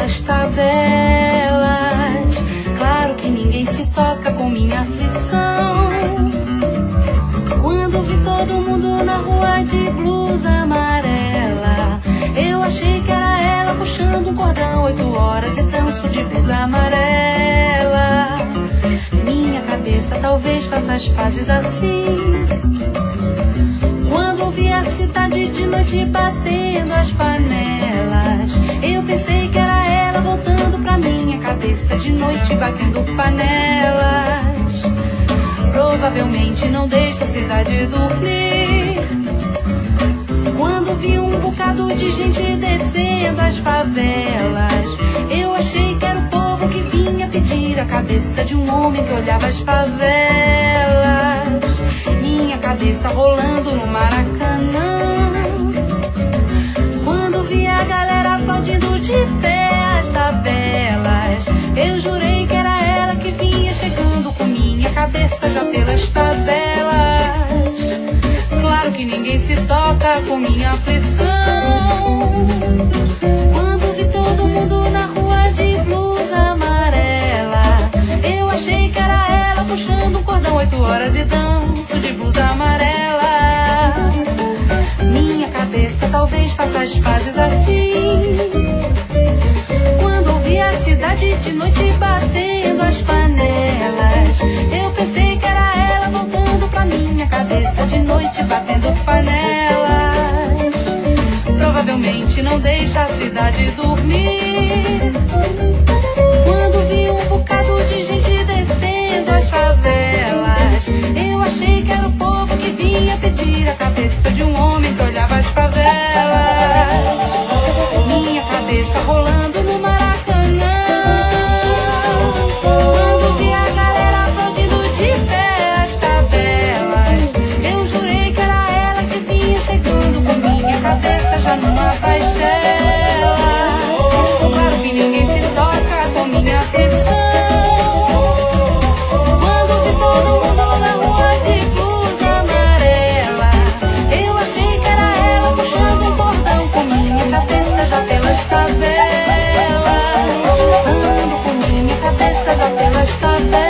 pelas tabelas. Claro que ninguém se toca com minha aflição. Quando vi todo mundo na rua de blusa amarela, eu achei que era ela puxando um cordão, 8 horas e danço de blusa amarela. Minha cabeça talvez faça as pazes assim. Quando ouvi a cidade de noite batendo as panelas, eu pensei que era ela voltando pra minha cabeça de noite batendo panelas. Provavelmente não deixa a cidade dormir. Quando vi um bocado de gente descendo as favelas, eu achei que era o povo que vinha pedir a cabeça de um homem que olhava as favelas. Minha cabeça rolando no Maracanã. Quando vi a galera aplaudindo de pé as tabelas, eu jurei que era ela que vinha chegando com minha cabeça já pelas tabelas. Claro que ninguém se toca com minha aflição. Quando vi todo mundo na rua de blusa amarela, eu achei que era ela puxando um cordão, 8 horas e danço de blusa amarela. Minha cabeça talvez faça as pazes assim. Quando ouvi a cidade de noite batendo as panelas, eu pensei que era ela voltando pra minha cabeça de noite batendo panelas. Provavelmente não deixa a cidade dormir. Quando vi um bocado de gente descendo as favelas, eu achei que era o povo que vinha pedir a cabeça de um homem que olhava as favelas. Minha cabeça rolando no Maracanã. Quando vi a galera aplaudindo de pé as tabelas, eu jurei que era ela que vinha chegando com minha cabeça já numa pastela. Claro que ninguém se toca com minha aflição. Quando vi todo mundo na rua de blusa amarela, eu achei que era ela puxando um cordão com minha cabeça já pelas tabelas. Ando com minha cabeça já pelas tabelas.